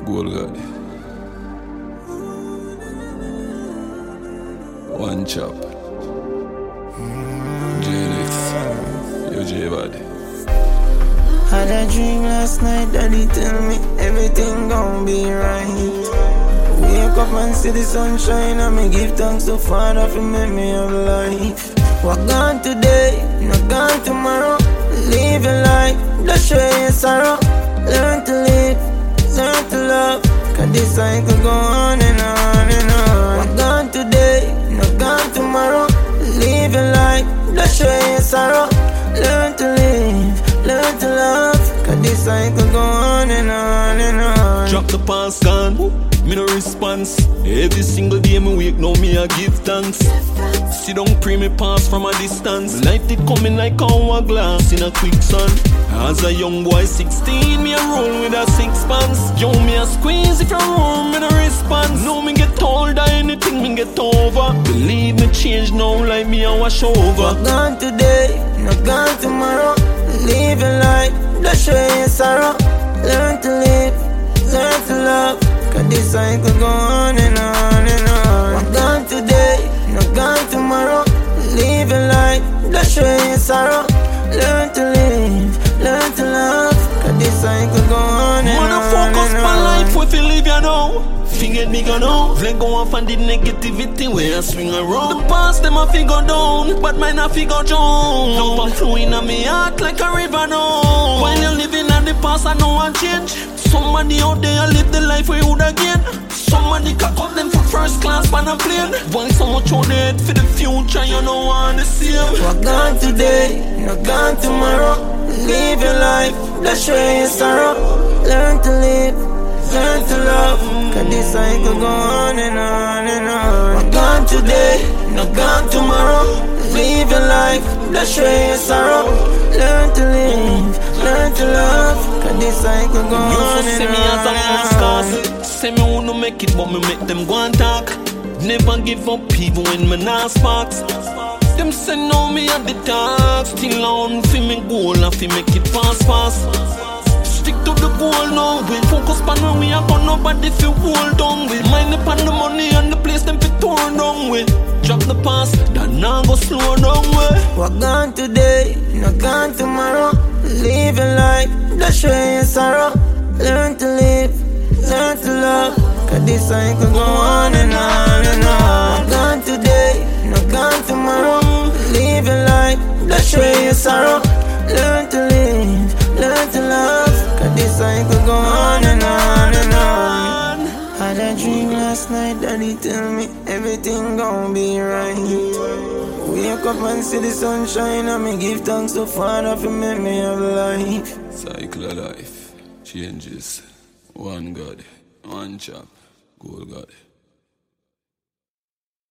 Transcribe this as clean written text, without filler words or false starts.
Gold God. One chop. JLX. Yo J-Bad. Had a dream last night, daddy tell me everything gon' be right. Wake up and see the sunshine, and me give thanks to Father for make me have life. What gone today, not gone tomorrow. Live your life, don't show your sorrow. Learn to live, learn to love, cause this cycle go on and on and on. What gone today, not gone tomorrow. Live your life, don't show your sorrow. Learn to live, learn to love, cause this cycle go on and on and on. Drop the past gone, me no response. Every single day me wake, now me a give thanks. Sit down, pray me pass from a distance. Life did come in like hourglass in a quicksand. As a young boy 16, me a roll with a sixpence. Yo, me a squeeze if you roll, me no response. Now me get older, anything me get over. Believe me change now, like me a wash over. What gone today, not gone tomorrow. Live your life, don't show your sorrow. Learn to live, learn to love, cause this cycle go on and on and on. What gone today, not gone tomorrow. Live your life, don't show your sorrow. Learn to live, learn to love, cause this cycle go on and on. Wanna focus my life if you live you know. Finger bigger now. Let go off and the negativity where I swing around. The past them a figure down, but mine a figure down. Love a flowing on me heart like a river now. While you're living in the past, I know one change. Somebody out there live the life we would again. Somebody cock up them for first class on a plane. While so much on it for the future, you know want the same. What gone today, not gone tomorrow. Live your life, don't show your sorrow. Learn to live, learn to love, cause this cycle go on and on and on. What gone today, not gone tomorrow. Live your life, don't show your sorrow. Learn to live, learn to love, cause this cycle go on and on. See me as a monster. Say me wanna make it, but me make them go and talk. Never give up even when me not sparks. Them say no me at the talk. Still on fi me goal and fi make it fast fast. Stick to the goal now. We focus on where we are, but nobody feel hold on. We mind upon the money and the place them fi torn down with. Drop the past, that now go slow down way. What gone today, not gone tomorrow. Live your life, don't show your sorrow. Learn to live, learn to love, cause this cycle go on and on and on. What gone today, not gone tomorrow. Live your life, don't show your sorrow. Learn to live, learn to love, cause this cycle go on and on and on. Had a dream last night, daddy tell me everything gon' be right. Wake up and see the sunshine, and me give thanks to Father for make me have life. Cycle of life changes. One God, one chop. Gold God.